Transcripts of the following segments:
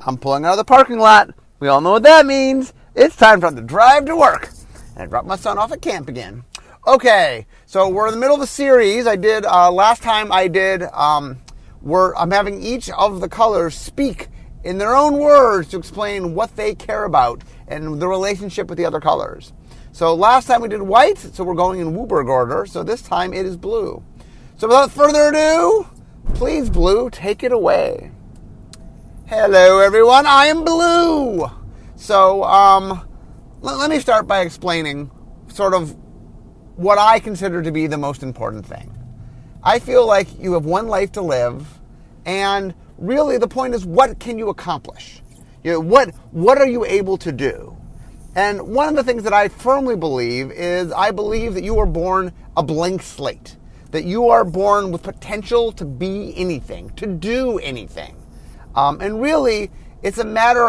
I'm pulling out of the parking lot. We all know what that means. It's time for the drive to work. And I dropped my son off at camp again. Okay, so we're in the middle of the series. I did, last time I did, I'm having each of the colors speak in their own words to explain what they care about and the relationship with the other colors. So last time we did white, so we're going in Wooberg order. So this time it is blue. So without further ado, please, Blue, take it away. Hello, everyone. I am Blue. So let me start by explaining sort of what I consider to be the most important thing. I feel like you have one life to live, and really the point is, what can you accomplish? You know, what are you able to do? And one of the things that I firmly believe is I believe that you are born a blank slate. That you are born with potential to be anything, to do anything. And really, it's a matter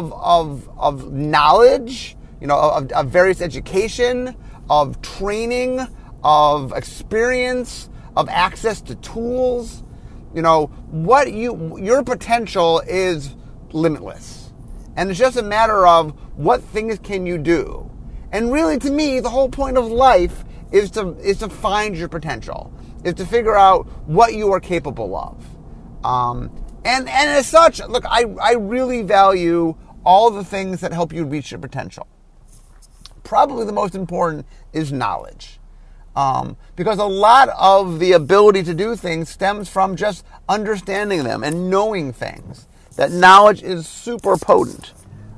of knowledge, you know, of various education, of training, of experience, of access to tools. You know, your potential is limitless. And it's just a matter of what things can you do. And really, to me, the whole point of life is to find your potential, is to figure out what you are capable of. And as such, look, I really value all the things that help you reach your potential. Probably the most important is knowledge. Because a lot of the ability to do things stems from just understanding them and knowing things. That knowledge is super potent.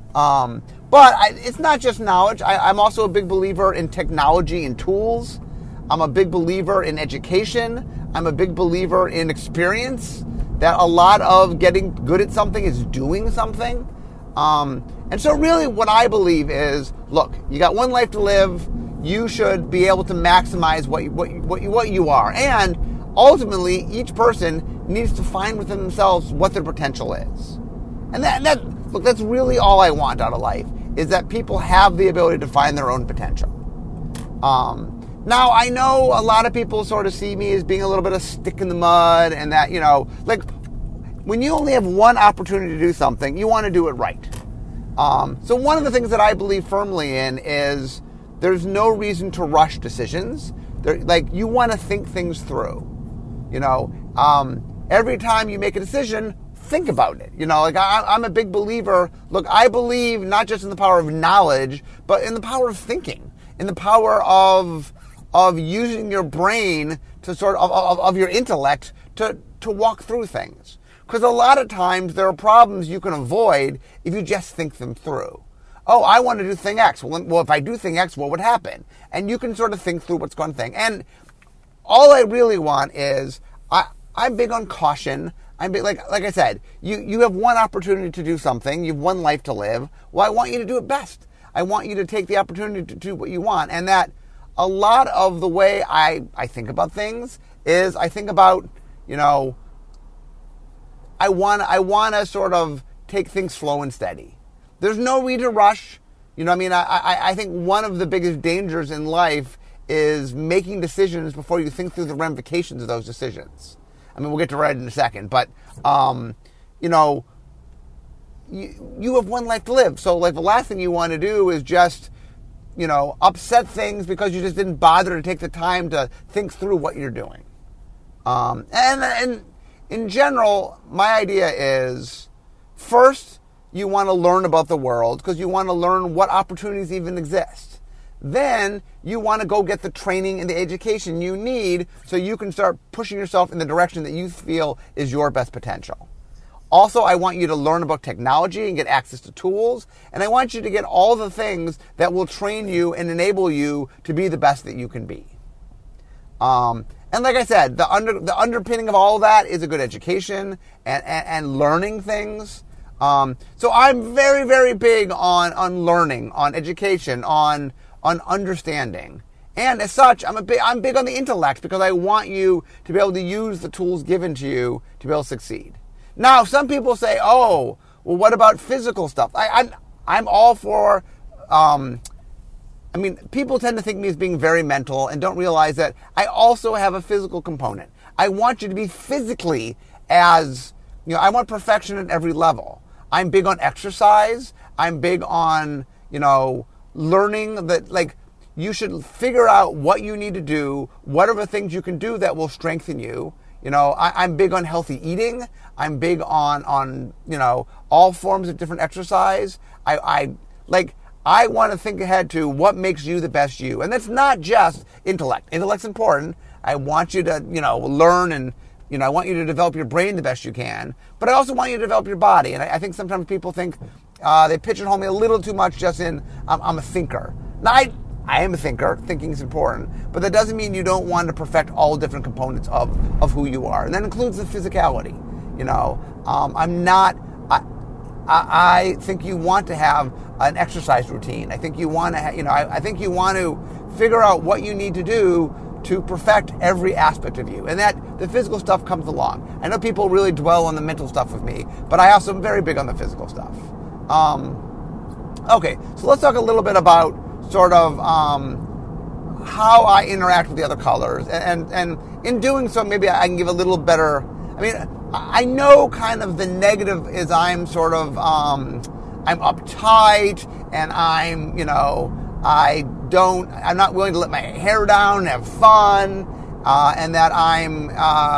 But it's not just knowledge. I'm also a big believer in technology and tools. I'm a big believer in education. I'm a big believer in experience. That a lot of getting good at something is doing something. And so really what I believe is, look, you got one life to live. You should be able to maximize what you are. And ultimately, each person needs to find within themselves what their potential is. And that's really all I want out of life, is that people have the ability to find their own potential. Now, I know a lot of people sort of see me as being a little bit of stick in the mud, and that, you know, like, when you only have one opportunity to do something, you want to do it right. So one of the things that I believe firmly in is there's no reason to rush decisions. You want to think things through. You know, every time you make a decision, think about it. You know, like I'm a big believer. Look, I believe not just in the power of knowledge, but in the power of thinking, in the power of using your brain to sort of your intellect to walk through things. Because a lot of times there are problems you can avoid if you just think them through. Oh, I want to do thing X. Well, if I do thing X, what would happen? And you can sort of think through what's going to thing. And all I really want is, I'm big on caution. I'm big, like I said, you have one opportunity to do something. You have one life to live. Well, I want you to do it best. I want you to take the opportunity to do what you want. And that a lot of the way I think about things is I think about, you know, I want to sort of take things slow and steady. There's no need to rush. You know, I mean, I think one of the biggest dangers in life is making decisions before you think through the ramifications of those decisions. I mean, we'll get to that in a second, but you know, you have one life to live. So, like, the last thing you want to do is just, you know, upset things because you just didn't bother to take the time to think through what you're doing. And in general, my idea is, first, you want to learn about the world because you want to learn what opportunities even exist. Then you want to go get the training and the education you need so you can start pushing yourself in the direction that you feel is your best potential. Also, I want you to learn about technology and get access to tools. And I want you to get all the things that will train you and enable you to be the best that you can be. And like I said, the underpinning of all of that is a good education and learning things. So I'm very, very big on learning, on education, on understanding. And as such, I'm big on the intellect because I want you to be able to use the tools given to you to be able to succeed. Now, some people say, oh, well, what about physical stuff? I'm all for, people tend to think of me as being very mental and don't realize that I also have a physical component. I want you to be physically I want perfection at every level. I'm big on exercise. I'm big on, learning that, like, you should figure out what you need to do, whatever things you can do that will strengthen you. I'm big on healthy eating. I'm big on all forms of different exercise. I want to think ahead to what makes you the best you. And that's not just intellect. Intellect's important. I want you to, learn and, I want you to develop your brain the best you can. But I also want you to develop your body. And I think sometimes people think they pigeonhole me a little too much just in I'm a thinker. Now, I am a thinker. Thinking is important. But that doesn't mean you don't want to perfect all different components of who you are. And that includes the physicality. I think you want to have an exercise routine. I think you want to, I think you want to figure out what you need to do to perfect every aspect of you. And that the physical stuff comes along. I know people really dwell on the mental stuff with me, but I also am very big on the physical stuff. Okay, so let's talk a little bit about sort of how I interact with the other colors. And in doing so, maybe I can give a little better, I know kind of the negative is I'm sort of, I'm uptight and I'm not willing to let my hair down and have fun, and that I'm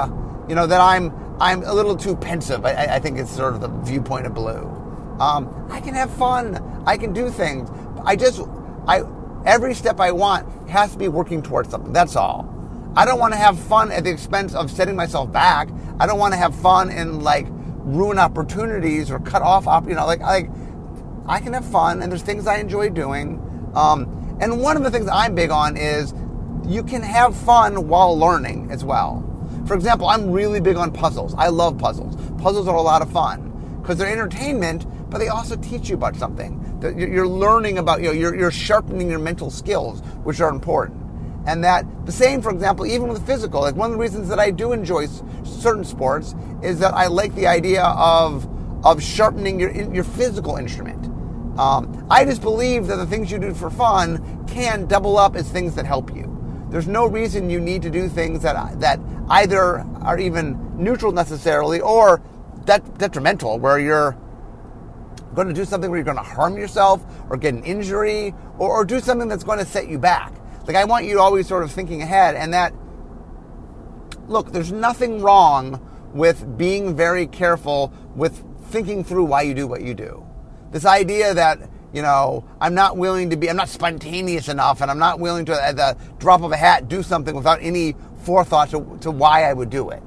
a little too pensive. I think it's sort of the viewpoint of blue. I can have fun. I can do things. Every step I want has to be working towards something. That's all. I don't want to have fun at the expense of setting myself back. I don't want to have fun and ruin opportunities or cut off. I can have fun, and there's things I enjoy doing. And one of the things I'm big on is you can have fun while learning as well. For example, I'm really big on puzzles. I love puzzles. Puzzles are a lot of fun because they're entertainment, but they also teach you about something. You're learning about, you're sharpening your mental skills, which are important. And that the same, for example, even with physical, one of the reasons that I do enjoy certain sports is that I like the idea of sharpening your physical instrument. I just believe that the things you do for fun can double up as things that help you. There's no reason you need to do things that either are even neutral necessarily or detrimental, where you're going to do something where you're going to harm yourself or get an injury or do something that's going to set you back. I want you always sort of thinking ahead, and that, look, there's nothing wrong with being very careful with thinking through why you do what you do. This idea that, I'm not spontaneous enough, and I'm not willing to, at the drop of a hat, do something without any forethought to why I would do it.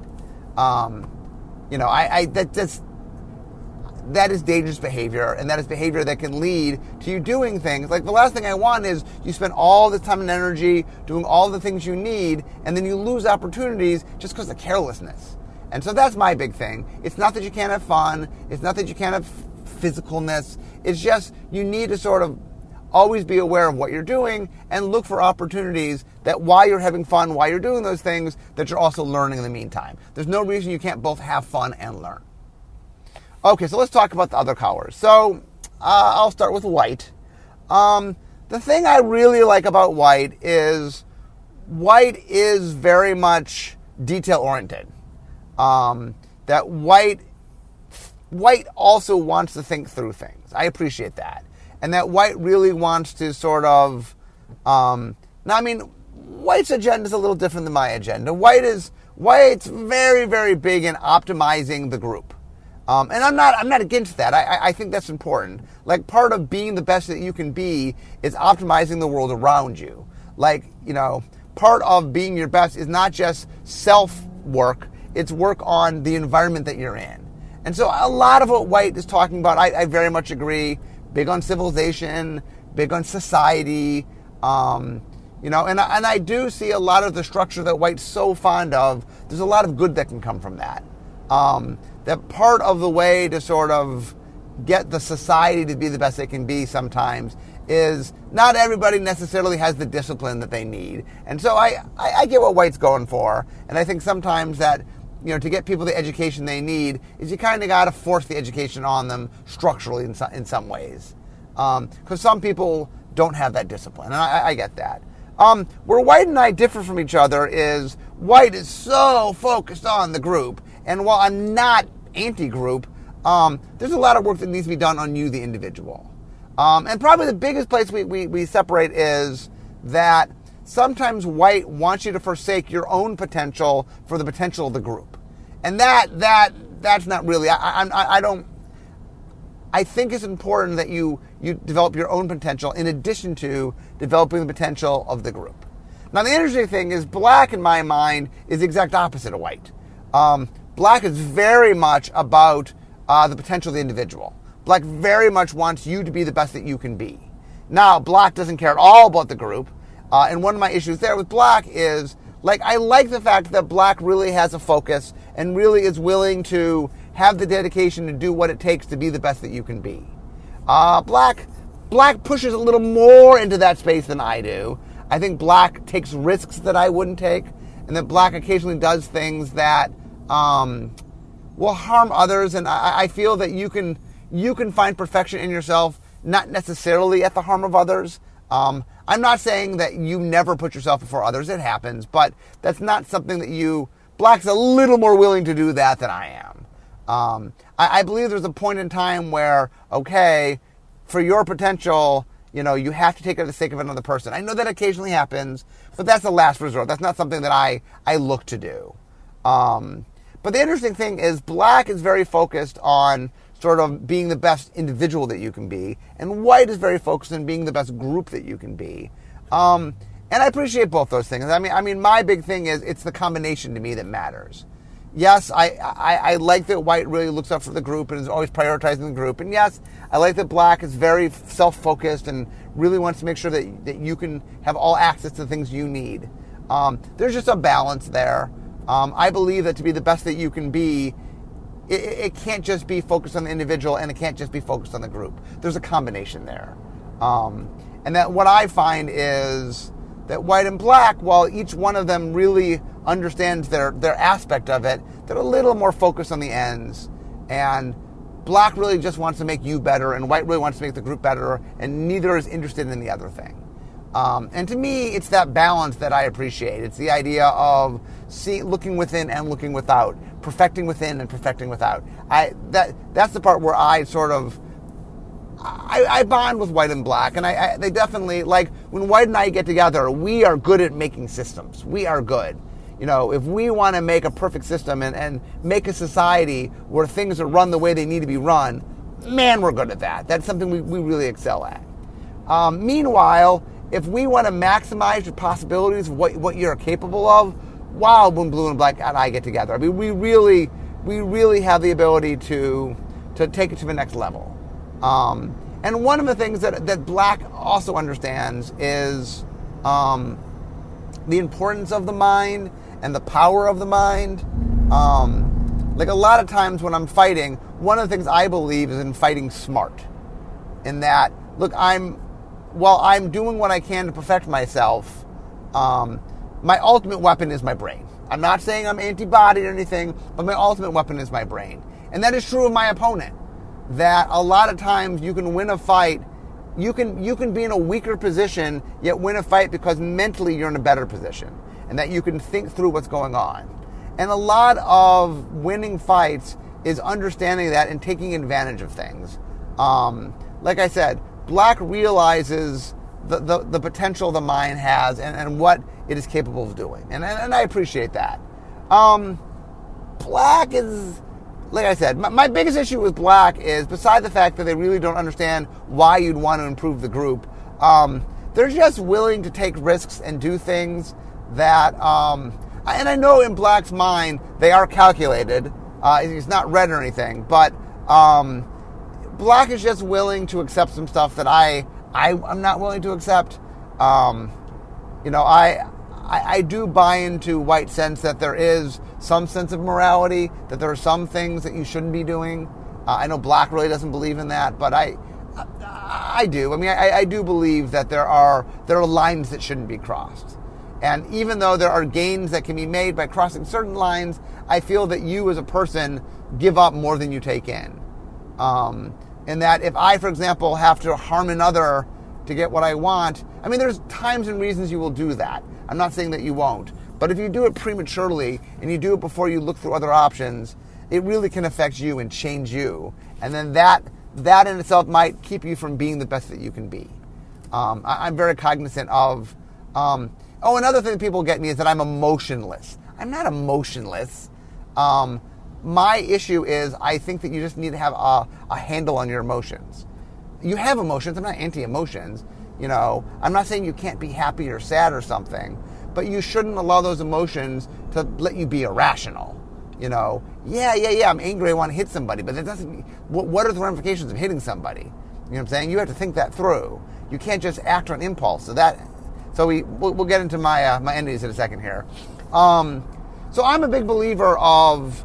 That is dangerous behavior, and that is behavior that can lead to you doing things. The last thing I want is you spend all this time and energy doing all the things you need, and then you lose opportunities just because of carelessness. And so that's my big thing. It's not that you can't have fun. It's not that you can't have physicalness. It's just you need to sort of always be aware of what you're doing and look for opportunities that while you're having fun, while you're doing those things, that you're also learning in the meantime. There's no reason you can't both have fun and learn. Okay, so let's talk about the other colors. So I'll start with white. The thing I really like about white is very much detail-oriented. That white also wants to think through things. I appreciate that. And that white really wants to sort of... white's agenda is a little different than my agenda. White's very, very big in optimizing the group. And I'm not against that. I think that's important. Part of being the best that you can be is optimizing the world around you. Part of being your best is not just self-work, it's work on the environment that you're in. And so a lot of what white is talking about, I very much agree. Big on civilization, big on society, and I do see a lot of the structure that white's so fond of. There's a lot of good that can come from that. That part of the way to sort of get the society to be the best they can be sometimes is not everybody necessarily has the discipline that they need. And so I get what white's going for. And I think sometimes that, to get people the education they need is you kind of got to force the education on them structurally in some ways. Because some people don't have that discipline. And I get that. Where white and I differ from each other is white is so focused on the group. And while I'm not anti-group, there's a lot of work that needs to be done on you, the individual. And probably the biggest place we separate is that sometimes white wants you to forsake your own potential for the potential of the group. And that's not really, I think it's important that you develop your own potential in addition to developing the potential of the group. Now, the interesting thing is black, in my mind, is the exact opposite of white. Black is very much about the potential of the individual. Black very much wants you to be the best that you can be. Now, black doesn't care at all about the group. And one of my issues there with black is, I like the fact that black really has a focus and really is willing to have the dedication to do what it takes to be the best that you can be. Black pushes a little more into that space than I do. I think black takes risks that I wouldn't take, and that black occasionally does things that will harm others. And I feel that you can find perfection in yourself, not necessarily at the harm of others. I'm not saying that you never put yourself before others. It happens, but that's not something that black's a little more willing to do that than I am. I believe there's a point in time where, okay, for your potential, you have to take it for the sake of another person. I know that occasionally happens, but that's the last resort. That's not something that I look to do. But the interesting thing is black is very focused on sort of being the best individual that you can be, and white is very focused on being the best group that you can be. And I appreciate both those things. I mean, my big thing is it's the combination to me that matters. Yes, I like that white really looks out for the group and is always prioritizing the group. And yes, I like that black is very self-focused and really wants to make sure that you can have all access to the things you need. There's just a balance there. I believe that to be the best that you can be, it can't just be focused on the individual and it can't just be focused on the group. There's a combination there. And that what I find is that white and black, while each one of them really understands their aspect of it, they're a little more focused on the ends. And black really just wants to make you better, and white really wants to make the group better, and neither is interested in the other thing. And to me, it's that balance that I appreciate. It's the idea of looking within and looking without, perfecting within and perfecting without. That's the part where I sort of I bond with white and black, and they definitely, when white and I get together, we are good at making systems. We are good. If we want to make a perfect system and make a society where things are run the way they need to be run, man, we're good at that. That's something we really excel at. Meanwhile, if we want to maximize the possibilities of what you're capable of, wow, when blue and black and I get together. I mean, we really have the ability to take it to the next level. And one of the things that black also understands is the importance of the mind and the power of the mind. A lot of times when I'm fighting, one of the things I believe is in fighting smart. In that, while I'm doing what I can to perfect myself, my ultimate weapon is my brain. I'm not saying I'm anti-body or anything, but my ultimate weapon is my brain. And that is true of my opponent. That a lot of times you can win a fight, you can be in a weaker position, yet win a fight because mentally you're in a better position, and that you can think through what's going on. And a lot of winning fights is understanding that and taking advantage of things. Like I said, black realizes the potential the mind has and what it is capable of doing. And I appreciate that. Black is, like I said, my biggest issue with black is, beside the fact that they really don't understand why you'd want to improve the group, they're just willing to take risks and do things that, and I know in black's mind, they are calculated. It's not red or anything, but black is just willing to accept some stuff that I'm not willing to accept. I do buy into white sense that there is some sense of morality, that there are some things that you shouldn't be doing. I know black really doesn't believe in that, but I do. I mean, I do believe that there are lines that shouldn't be crossed. And even though there are gains that can be made by crossing certain lines, I feel that you as a person give up more than you take in. And that if I, for example, have to harm another to get what I want, I mean, there's times and reasons you will do that. I'm not saying that you won't. But if you do it prematurely and you do it before you look through other options, it really can affect you and change you. And then that in itself might keep you from being the best that you can be. I'm very cognizant of, another thing that people get me is that I'm emotionless. I'm not emotionless. My issue is I think that you just need to have a handle on your emotions. You have emotions. I'm not anti-emotions. I'm not saying you can't be happy or sad or something, but you shouldn't allow those emotions to let you be irrational. Yeah, I'm angry, I want to hit somebody, but that doesn't, what are the ramifications of hitting somebody? You know what I'm saying? You have to think that through. You can't just act on impulse. So we'll get into my endings in a second here. So I'm a big believer of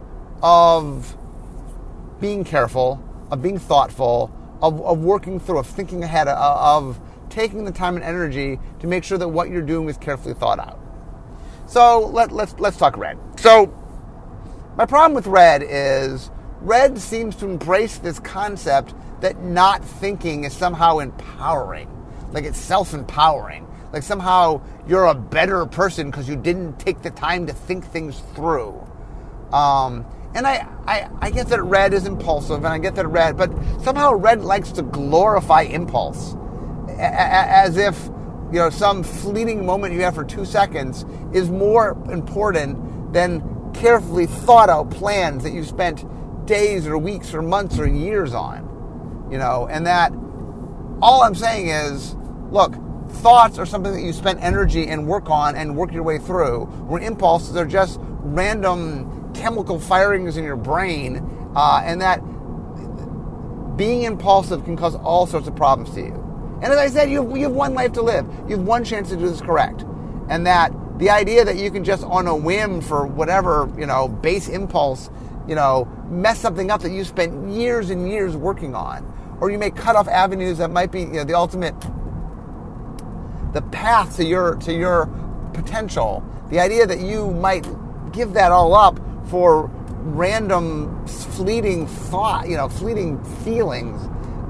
being careful, of being thoughtful, of working through, of thinking ahead, of taking the time and energy to make sure that what you're doing is carefully thought out. So let's talk red. So my problem with red is red seems to embrace this concept that not thinking is somehow empowering, like it's self-empowering, like somehow you're a better person because you didn't take the time to think things through. And I get that red is impulsive, and I get that red, but somehow red likes to glorify impulse, as if some fleeting moment you have for 2 seconds is more important than carefully thought out plans that you spent days or weeks or months or years on. And that all I'm saying is, look, thoughts are something that you spend energy and work on and work your way through, where impulses are just random chemical firings in your brain, and that being impulsive can cause all sorts of problems to you. And as I said, you have one life to live. You have one chance to do this correct. And that the idea that you can just on a whim for whatever, base impulse, mess something up that you spent years and years working on, or you may cut off avenues that might be, the ultimate, the path to your potential. The idea that you might give that all up for random, fleeting thought, fleeting feelings.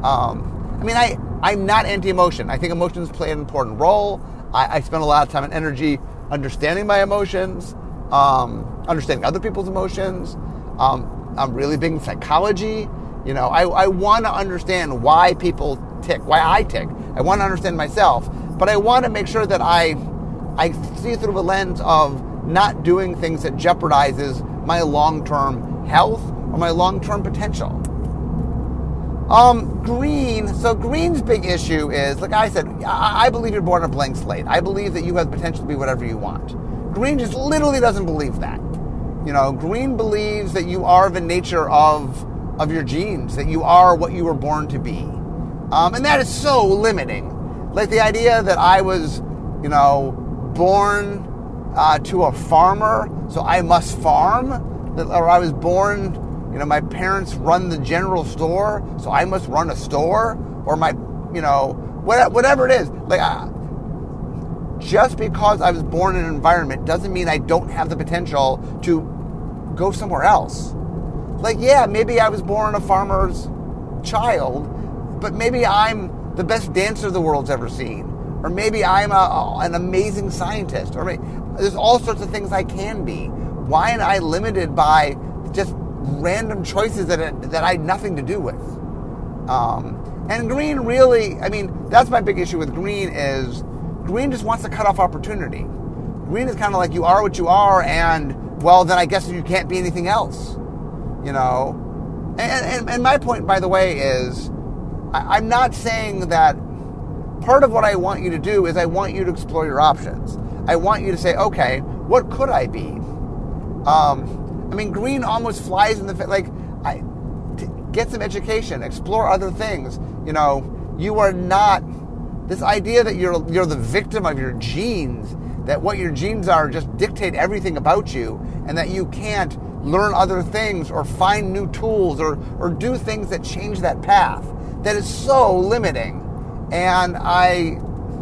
I'm not anti-emotion. I think emotions play an important role. I spend a lot of time and energy understanding my emotions, understanding other people's emotions. I'm really big in psychology. I want to understand why people tick, why I tick. I want to understand myself, but I want to make sure that I see through the lens of not doing things that jeopardizes my long-term health or my long-term potential. Green. So green's big issue is, like I said, I believe you're born a blank slate. I believe that you have the potential to be whatever you want. Green just literally doesn't believe that. Green believes that you are the nature of your genes, that you are what you were born to be. And that is so limiting. Like the idea that I was, born to a farmer, so I must farm, or I was born, my parents run the general store, so I must run a store, or my, whatever it is. Like, just because I was born in an environment doesn't mean I don't have the potential to go somewhere else. Like, yeah, maybe I was born a farmer's child, but maybe I'm the best dancer the world's ever seen. Or maybe I'm an amazing scientist. Or maybe, there's all sorts of things I can be. Why am I limited by just random choices that I had nothing to do with? And green really, that's my big issue with green is green just wants to cut off opportunity. Green is kind of like, you are what you are, and, well, then I guess you can't be anything else. And my point, by the way, is I'm not saying that part of what I want you to do is I want you to explore your options. I want you to say, okay, what could I be? Green almost flies in the face. Like, get some education, explore other things. You are not, this idea that you're the victim of your genes, that what your genes are just dictate everything about you, and that you can't learn other things or find new tools or do things that change that path. That is so limiting. And I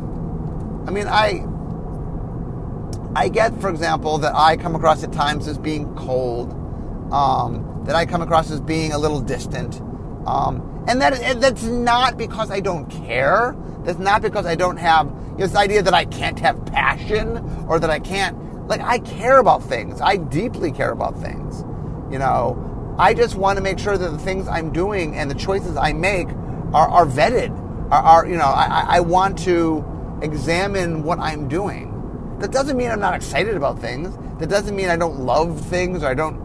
get, for example, that I come across at times as being cold, that I come across as being a little distant, and that's not because I don't care. That's not because I don't have this idea that I can't have passion or that I can't. Like, I care about things. I deeply care about things. I just want to make sure that the things I'm doing and the choices I make are vetted. I want to examine what I'm doing. That doesn't mean I'm not excited about things. That doesn't mean I don't love things, or I don't,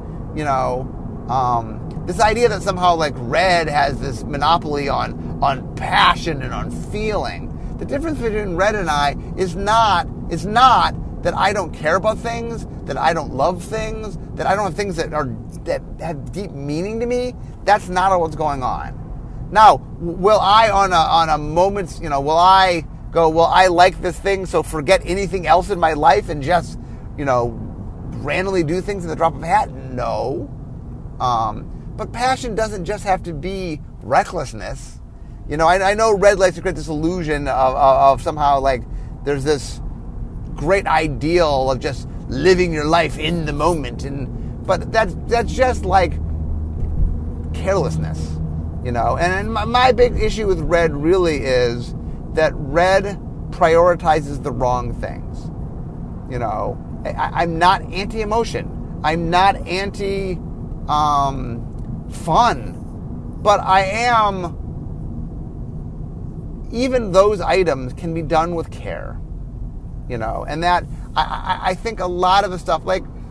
this idea that somehow like red has this monopoly on passion and on feeling. The difference between red and I is not that I don't care about things, that I don't love things, that I don't have things that have deep meaning to me. That's not what's going on. Now, will I on a moment's, will I go, well, I like this thing, so forget anything else in my life and just, randomly do things in the drop of a hat? No. But passion doesn't just have to be recklessness. I know red likes to create this illusion of somehow like there's this great ideal of just living your life in the moment, but that's just like carelessness, And my big issue with red really is that red prioritizes the wrong things. I'm not anti-emotion. I'm not anti-fun. But I am, even those items can be done with care. And that, I think a lot of the stuff,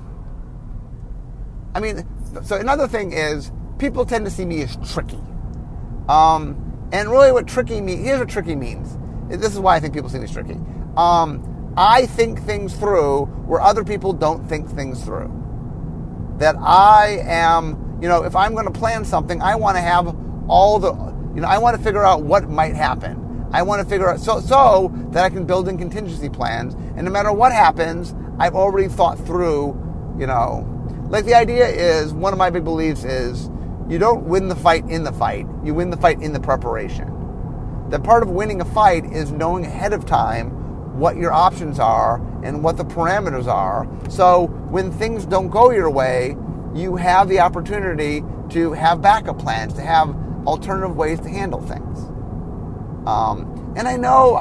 so another thing is, people tend to see me as tricky. And really what tricky means, here's what tricky means. This is why I think people see me as tricky. I think things through where other people don't think things through. That I am, if I'm going to plan something, I want to have all the, I want to figure out what might happen. I want to figure out, so that I can build in contingency plans. And no matter what happens, I've already thought through, like the idea is, one of my big beliefs is, you don't win the fight in the fight. You win the fight in the preparation. That part of winning a fight is knowing ahead of time what your options are and what the parameters are. So when things don't go your way, you have the opportunity to have backup plans, to have alternative ways to handle things. And I know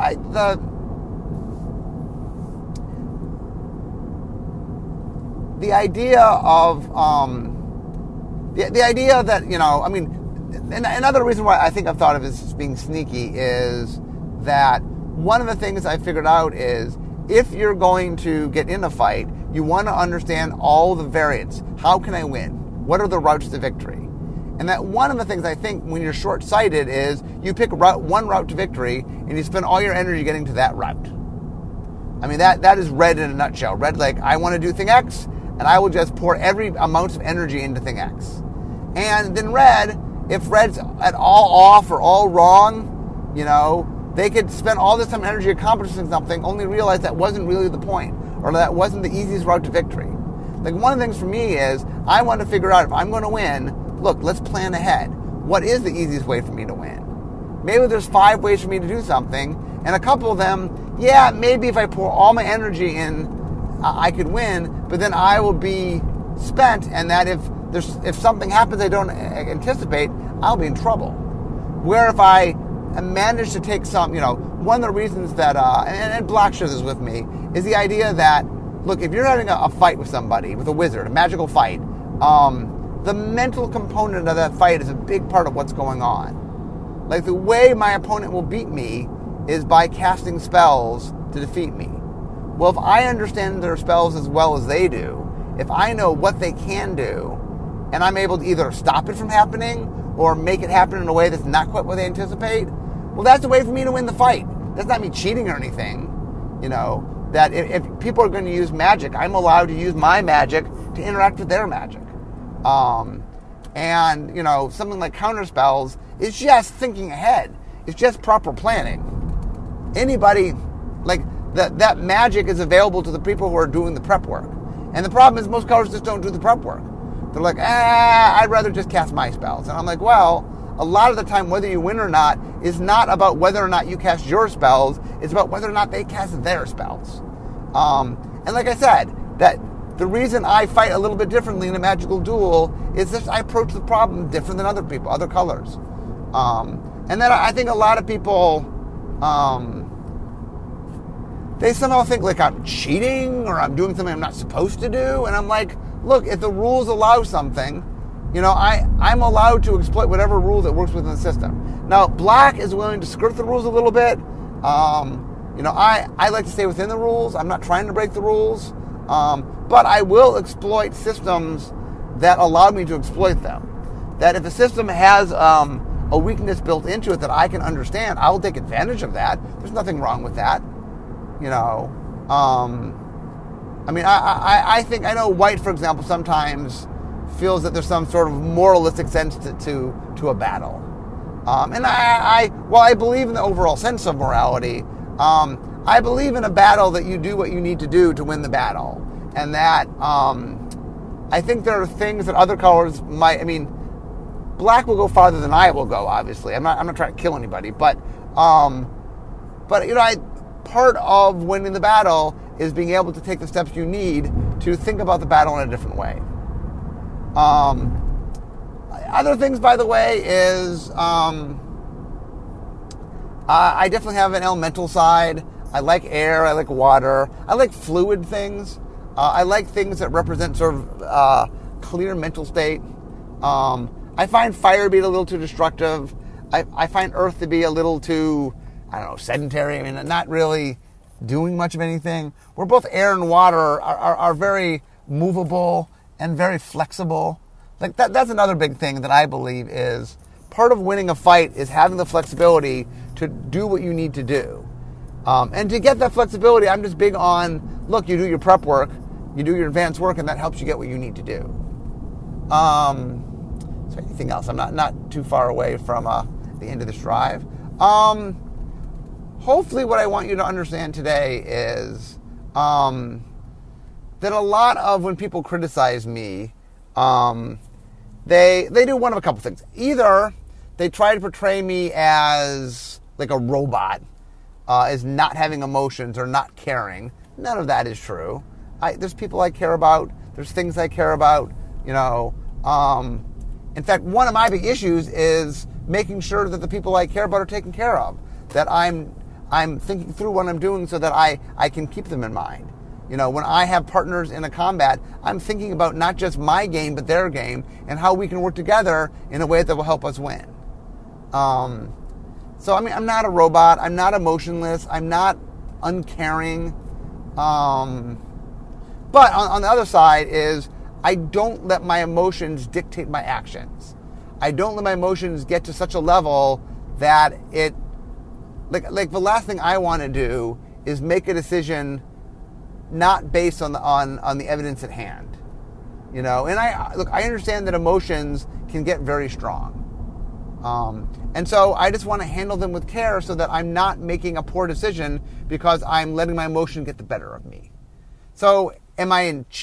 the idea of the idea that, another reason why I think I've thought of this as being sneaky is that one of the things I figured out is, if you're going to get in a fight, you want to understand all the variants. How can I win? What are the routes to victory? And that one of the things I think when you're short-sighted is you pick one route to victory and you spend all your energy getting to that route. That is red in a nutshell. Red, like, I want to do thing X, and I will just pour every amount of energy into thing X. And then red, if red's at all off or all wrong, they could spend all this time and energy accomplishing something, only realize that wasn't really the point, or that wasn't the easiest route to victory. Like, one of the things for me is, I want to figure out if I'm going to win, look, let's plan ahead. What is the easiest way for me to win? Maybe there's 5 ways for me to do something, and a couple of them, maybe if I pour all my energy in, I could win, but then I will be spent, and that if something happens I don't anticipate, I'll be in trouble. Where if I manage to take some, one of the reasons that, and Black shares this with me, is the idea that, look, if you're having a fight with somebody, with a wizard, a magical fight, the mental component of that fight is a big part of what's going on. Like, the way my opponent will beat me is by casting spells to defeat me. Well, if I understand their spells as well as they do, if I know what they can do, and I'm able to either stop it from happening or make it happen in a way that's not quite what they anticipate, well, that's a way for me to win the fight. That's not me cheating or anything. That if people are going to use magic, I'm allowed to use my magic to interact with their magic. And something like counterspells is just thinking ahead. It's just proper planning. Anybody, like, that magic is available to the people who are doing the prep work. And the problem is most colors just don't do the prep work. They're like, I'd rather just cast my spells. And I'm like, well, a lot of the time, whether you win or not is not about whether or not you cast your spells. It's about whether or not they cast their spells. And like I said, that the reason I fight a little bit differently in a magical duel is that I approach the problem different than other people, other colors. And then I think a lot of people, they somehow think like I'm cheating or I'm doing something I'm not supposed to do. And I'm like, look, if the rules allow something, I'm allowed to exploit whatever rule that works within the system. Now, black is willing to skirt the rules a little bit. I like to stay within the rules. I'm not trying to break the rules. But I will exploit systems that allow me to exploit them. That if a system has a weakness built into it that I can understand, I will take advantage of that. There's nothing wrong with that. I think, I know White, for example, sometimes feels that there's some sort of moralistic sense to a battle. While I believe in the overall sense of morality, I believe in a battle that you do what you need to do to win the battle. And that, I think there are things that other colors might, black will go farther than I will go, obviously. I'm not trying to kill anybody, but part of winning the battle is being able to take the steps you need to think about the battle in a different way. Other things, by the way, is I definitely have an elemental side. I like air. I like water. I like fluid things. I like things that represent sort of clear mental state. I find fire to be a little too destructive. I find earth to be a little too, sedentary. Not really doing much of anything. Where both air and water are very movable and very flexible. Like that's another big thing that I believe is part of winning a fight is having the flexibility to do what you need to do. And to get that flexibility, I'm just big on, look, you do your prep work, you do your advanced work, and that helps you get what you need to do. So anything else? I'm not too far away from the end of this drive. Hopefully what I want you to understand today is that a lot of when people criticize me, they do one of a couple things. Either they try to portray me as like a robot, as not having emotions or not caring. None of that is true. There's people I care about. There's things I care about. In fact, one of my big issues is making sure that the people I care about are taken care of. That I'm thinking through what I'm doing so that I can keep them in mind. When I have partners in a combat, I'm thinking about not just my game, but their game, and how we can work together in a way that will help us win. So, I'm not a robot. I'm not emotionless. I'm not uncaring. But on the other side is I don't let my emotions dictate my actions. I don't let my emotions get to such a level that it... Like the last thing I want to do is make a decision not based on the evidence at hand, And I understand that emotions can get very strong, and so I just want to handle them with care so that I'm not making a poor decision because I'm letting my emotion get the better of me. So am I in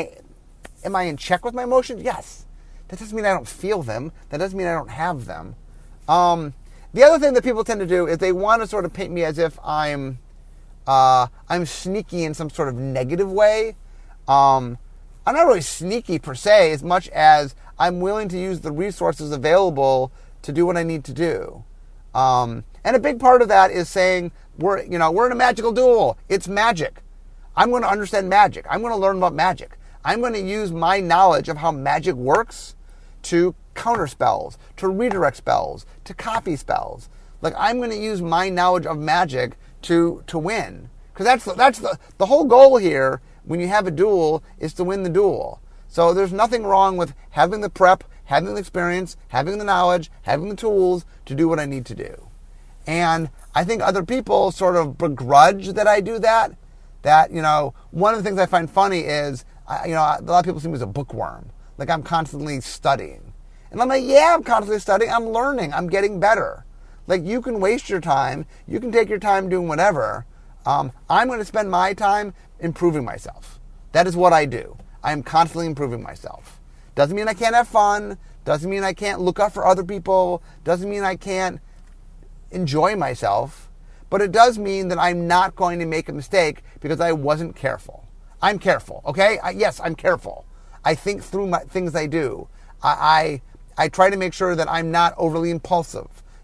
check with my emotions? Yes. That doesn't mean I don't feel them. That doesn't mean I don't have them. The other thing that people tend to do is they want to sort of paint me as if I'm sneaky in some sort of negative way. I'm not really sneaky per se, as much as I'm willing to use the resources available to do what I need to do. And a big part of that is saying we're in a magical duel. It's magic. I'm going to understand magic. I'm going to learn about magic. I'm going to use my knowledge of how magic works to counter spells, to redirect spells, to copy spells. Like I'm going to use my knowledge of magic to win. Because that's the whole goal here when you have a duel is to win the duel. So there's nothing wrong with having the prep, having the experience, having the knowledge, having the tools to do what I need to do. And I think other people sort of begrudge that I do that. That, one of the things I find funny is, a lot of people see me as a bookworm. Like I'm constantly studying. And I'm like, yeah, I'm constantly studying. I'm learning. I'm getting better. Like you can waste your time. You can take your time doing whatever. I'm going to spend my time improving myself. That is what I do. I am constantly improving myself. Doesn't mean I can't have fun. Doesn't mean I can't look out for other people. Doesn't mean I can't enjoy myself. But it does mean that I'm not going to make a mistake because I wasn't careful. I'm careful, okay? Yes, I'm careful. I think through things I do. I try to make sure that I'm not overly impulsive.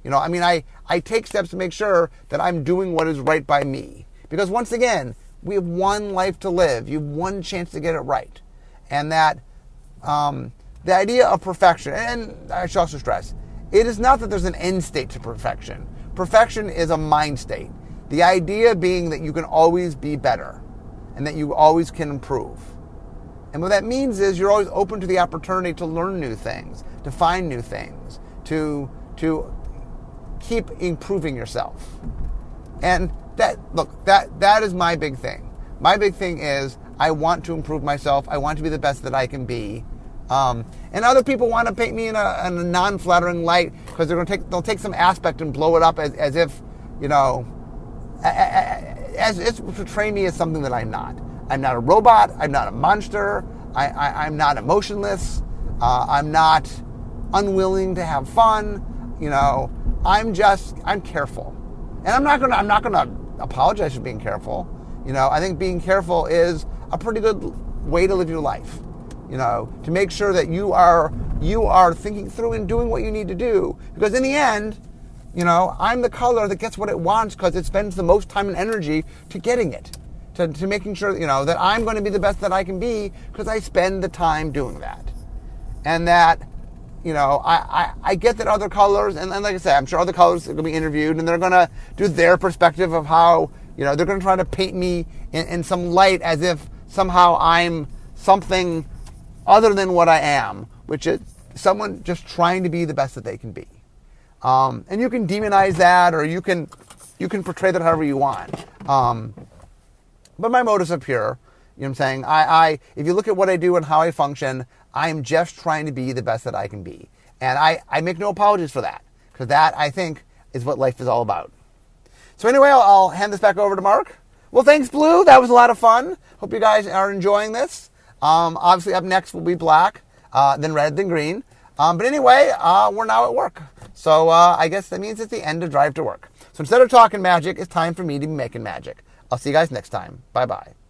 I take steps to make sure that I'm doing what is right by me. Because once again, we have one life to live. You have one chance to get it right. And that the idea of perfection, and I should also stress, it is not that there's an end state to perfection. Perfection is a mind state. The idea being that you can always be better and that you always can improve. And what that means is you're always open to the opportunity to learn new things, to find new things, to keep improving yourself. And that is my big thing. My big thing is I want to improve myself. I want to be the best that I can be. And other people want to paint me in a non-flattering light because they'll take some aspect and blow it up as if, as portray me as something that I'm not. I'm not a robot. I'm not a monster. I'm not emotionless. I'm not unwilling to have fun. I'm careful, and I'm not gonna apologize for being careful. I think being careful is a pretty good way to live your life. To make sure that you are thinking through and doing what you need to do, because in the end, I'm the color that gets what it wants because it spends the most time and energy to getting it, to making sure that I'm going to be the best that I can be because I spend the time doing that, and that. I get that other colors, and like I said, I'm sure other colors are going to be interviewed, and they're going to do their perspective of how, they're going to try to paint me in some light as if somehow I'm something other than what I am, which is someone just trying to be the best that they can be. And you can demonize that, or you can portray that however you want. But my motives are pure. You know what I'm saying? If you look at what I do and how I function, I am just trying to be the best that I can be. And I make no apologies for that, because that, I think, is what life is all about. So anyway, I'll hand this back over to Mark. Well, thanks, Blue. That was a lot of fun. Hope you guys are enjoying this. Obviously, up next will be black, then red, then green. But anyway, we're now at work. So I guess that means it's the end of Drive to Work. So instead of talking magic, it's time for me to be making magic. I'll see you guys next time. Bye-bye.